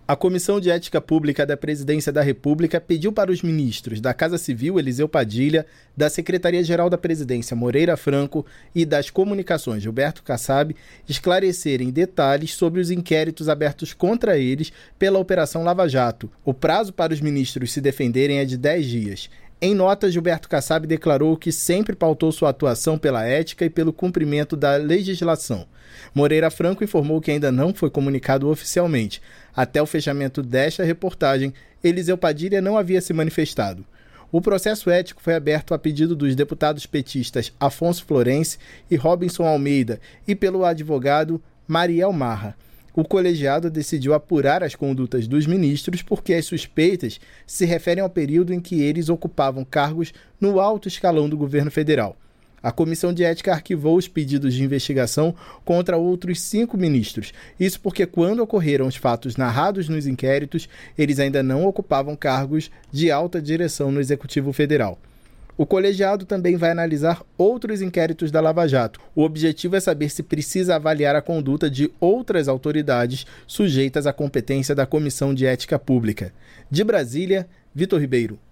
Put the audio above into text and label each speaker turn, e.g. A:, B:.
A: A Comissão de Ética Pública da Presidência da República pediu para os ministros da Casa Civil, Eliseu Padilha, da Secretaria-Geral da Presidência, Moreira Franco, e das Comunicações, Gilberto Kassab, esclarecerem detalhes sobre os inquéritos abertos contra eles pela Operação Lava Jato. O prazo para os ministros se defenderem é de 10 dias. Em nota, Gilberto Kassab declarou que sempre pautou sua atuação pela ética e pelo cumprimento da legislação. Moreira Franco informou que ainda não foi comunicado oficialmente. Até o fechamento desta reportagem, Eliseu Padilha não havia se manifestado. O processo ético foi aberto a pedido dos deputados petistas Afonso Florense e Robinson Almeida e pelo advogado Mariel Marra. O colegiado decidiu apurar as condutas dos ministros porque as suspeitas se referem ao período em que eles ocupavam cargos no alto escalão do governo federal. A Comissão de Ética arquivou os pedidos de investigação contra outros 5 ministros. Isso porque, quando ocorreram os fatos narrados nos inquéritos, eles ainda não ocupavam cargos de alta direção no Executivo Federal. O colegiado também vai analisar outros inquéritos da Lava Jato. O objetivo é saber se precisa avaliar a conduta de outras autoridades sujeitas à competência da Comissão de Ética Pública. De Brasília, Vitor Ribeiro.